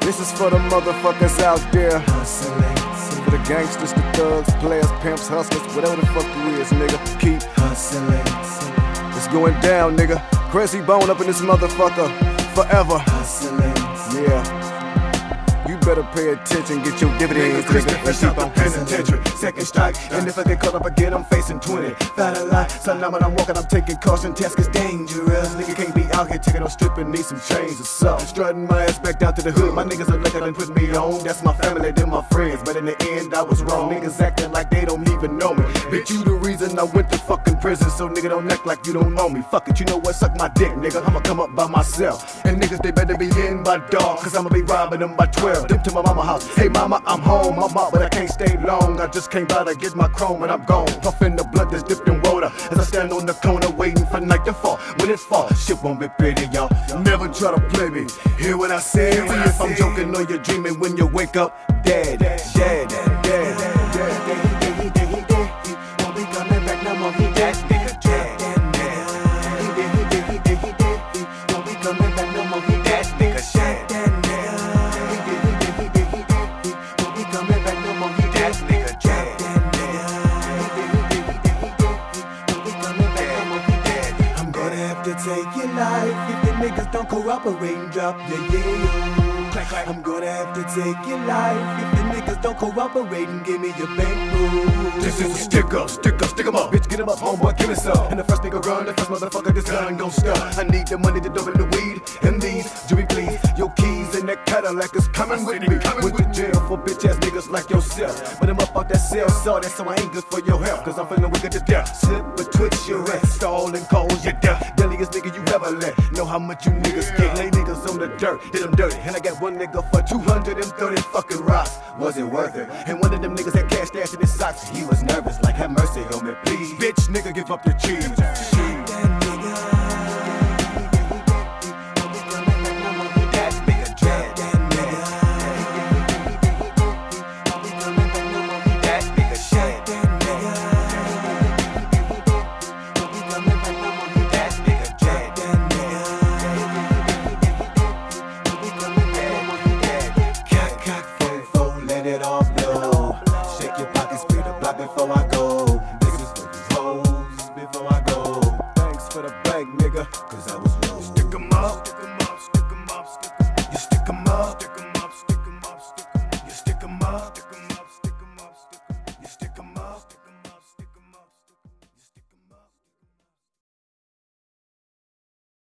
This is for the motherfuckers out there. For the gangsters, the thugs, players, pimps, hustlers, whatever the fuck you is, nigga. Keep hustling. It's going down, nigga. Crazy Bone up in this motherfucker. Forever. Yeah. You better pay attention, get your dividends, nigga. Fresh out the penitentiary, second strike. And if I get caught up again, I'm facing 20. Found a lie, so now when I'm walking, I'm taking caution. Task is dangerous. Nigga can't be out here taking no stripping, need some change or something. Strutting my ass back down to the hood. My niggas are looking and putting me on. That's my family, they're my friends. But in the end, I was wrong. Niggas acting like they don't even know me. Bitch, you the reason I went to fucking prison. So nigga, don't act like you don't know me. Fuck it, you know what? Suck my dick, nigga. I'ma come up by myself. And niggas, they better be in by dog, cause I'ma be robbing them by 12. Dip to my mama house. Hey mama, I'm home. I'm out, but I can't stay long. I just came by to get my chrome and I'm gone. Puffin' the blunt that's dipped in water as I stand on the corner waiting for night to fall. When it falls, shit won't be pretty, y'all. Never try to play me. Hear what I say? See if I'm joking or you're dreaming when you wake up dead, dead, dead, dead, dead. He dead. Won't be coming back no more. He dead, nigga, dead. He dead. Won't be coming back no more. He dead, nigga, dead. Take your life if the niggas don't cooperate and drop your yeah. I'm gonna have to take your life if the niggas don't cooperate and give me your bankroll. This is a stick up, stick 'em up. Bitch, get 'em up, homeboy, give me some. And the first nigga run, the first motherfucker, this gun gon' start. I need the money to double the weed and these. Jimmy, please, your keys and that Cadillac is coming with me. Went to jail for bitch ass niggas like yourself. But I'm up out that cell, saw that, so I ain't good for your health. Cause I'm feeling wicked to death. Slip betwixt your rest, stall and cause your death. Deadliest nigga you ever let. Know how much you niggas get. Lay niggas on the dirt, did them dirty. And I got one nigga for 230 fucking rocks. Was it worth it? And one of them niggas had cash stashed in his socks. He was nervous, like have mercy on me, please. Bitch, nigga, give up your cheese. Before I go, this is for these hoes. Before I go, thanks for the bank, nigga, cause I was low. Stick 'em up, stick 'em up, stick 'em up.